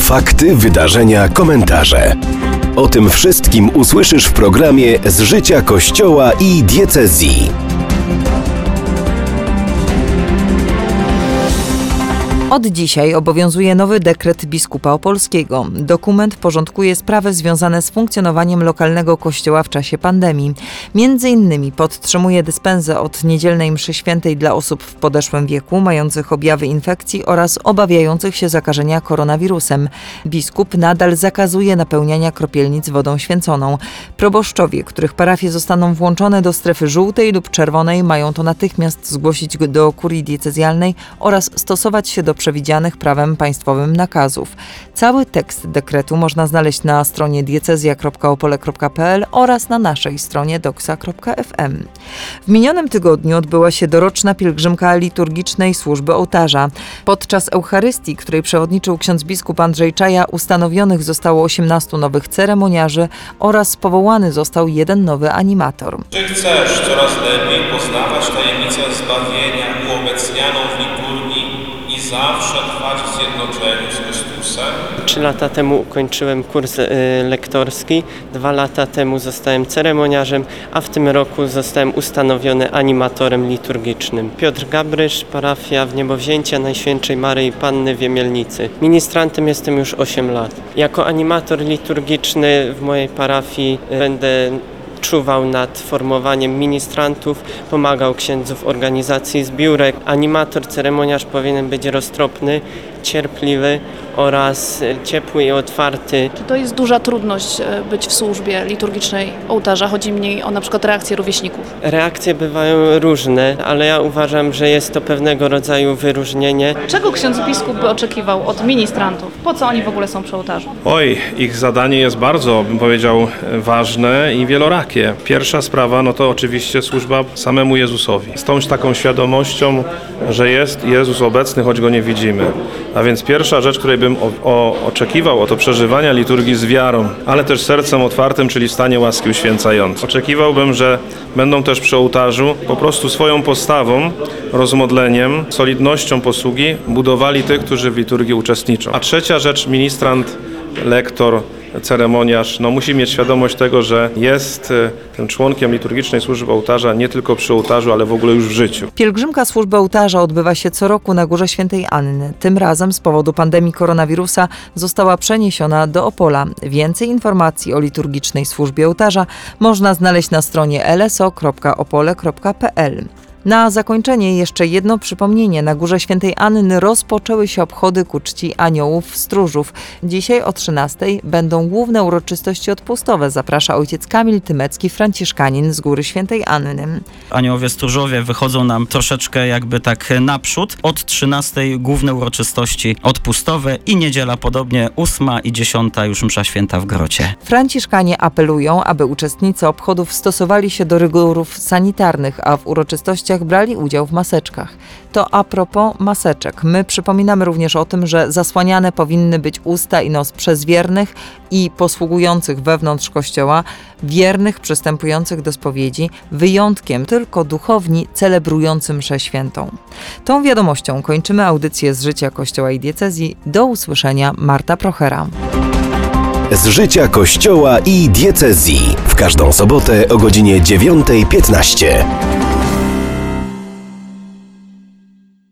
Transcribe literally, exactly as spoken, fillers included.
Fakty, wydarzenia, komentarze. O tym wszystkim usłyszysz w programie Z życia Kościoła i diecezji. Od dzisiaj obowiązuje nowy dekret biskupa opolskiego. Dokument porządkuje sprawy związane z funkcjonowaniem lokalnego kościoła w czasie pandemii. Między innymi podtrzymuje dyspensę od niedzielnej mszy świętej dla osób w podeszłym wieku, mających objawy infekcji oraz obawiających się zakażenia koronawirusem. Biskup nadal zakazuje napełniania kropielnic wodą święconą. Proboszczowie, których parafie zostaną włączone do strefy żółtej lub czerwonej, mają to natychmiast zgłosić do kurii diecezjalnej oraz stosować się do przewidzianych prawem państwowym nakazów. Cały tekst dekretu można znaleźć na stronie diecezja kropka opole kropka pe el oraz na naszej stronie doksa kropka ef em. W minionym tygodniu odbyła się doroczna pielgrzymka liturgicznej służby ołtarza. Podczas Eucharystii, której przewodniczył ksiądz biskup Andrzej Czaja, ustanowionych zostało osiemnastu nowych ceremoniarzy oraz powołany został jeden nowy animator. Czy chcesz coraz lepiej poznawać tajemnicę zbawienia uobecnianą w liturgii i zawsze trwać w zjednoczeniu z Chrystusem? Trzy lata temu ukończyłem kurs y, lektorski, dwa lata temu zostałem ceremoniarzem, a w tym roku zostałem ustanowiony animatorem liturgicznym. Piotr Gabrysz, parafia w Niebowzięcia Najświętszej Maryi Panny w Jemielnicy. Ministrantem jestem już osiem lat. Jako animator liturgiczny w mojej parafii y, będę czuwał nad formowaniem ministrantów, pomagał księdzu w organizacji zbiórek. Animator, ceremoniarz powinien być roztropny, cierpliwy oraz ciepły i otwarty. Czy to jest duża trudność być w służbie liturgicznej ołtarza? Chodzi mi o na przykład reakcje rówieśników. Reakcje bywają różne, ale ja uważam, że jest to pewnego rodzaju wyróżnienie. Czego ksiądz biskup by oczekiwał od ministrantów? Po co oni w ogóle są przy ołtarzu? Oj, ich zadanie jest bardzo, bym powiedział, ważne i wielorakie. Pierwsza sprawa, no to oczywiście służba samemu Jezusowi. Z tą taką świadomością, że jest Jezus obecny, choć Go nie widzimy. A więc pierwsza rzecz, której bym o, o, oczekiwał, o to przeżywania liturgii z wiarą, ale też sercem otwartym, czyli w stanie łaski uświęcającej. Oczekiwałbym, że będą też przy ołtarzu po prostu swoją postawą, rozmodleniem, solidnością posługi budowali tych, którzy w liturgii uczestniczą. A trzecia rzecz, ministrant, lektor, ceremoniarz, no musi mieć świadomość tego, że jest tym członkiem liturgicznej służby ołtarza nie tylko przy ołtarzu, ale w ogóle już w życiu. Pielgrzymka służby ołtarza odbywa się co roku na Górze Świętej Anny. Tym razem z powodu pandemii koronawirusa została przeniesiona do Opola. Więcej informacji o liturgicznej służbie ołtarza można znaleźć na stronie el es o kropka opole kropka pe el. Na zakończenie jeszcze jedno przypomnienie. Na Górze Świętej Anny rozpoczęły się obchody ku czci aniołów stróżów. Dzisiaj o trzynastej będą główne uroczystości odpustowe. Zaprasza ojciec Kamil Tymecki, franciszkanin z Góry Świętej Anny. Aniołowie stróżowie wychodzą nam troszeczkę jakby tak naprzód. Od trzynastej główne uroczystości odpustowe i niedziela podobnie, ósma i dziesiąta już msza święta w grocie. Franciszkanie apelują, aby uczestnicy obchodów stosowali się do rygorów sanitarnych, a w uroczystościach brali udział w maseczkach. To a propos maseczek. My przypominamy również o tym, że zasłaniane powinny być usta i nos przez wiernych i posługujących wewnątrz kościoła, wiernych przystępujących do spowiedzi, wyjątkiem tylko duchowni celebrujący mszę świętą. Tą wiadomością kończymy audycję z życia Kościoła i diecezji. Do usłyszenia, Marta Prochera. Z życia Kościoła i diecezji w każdą sobotę o godzinie dziewiąta piętnaście.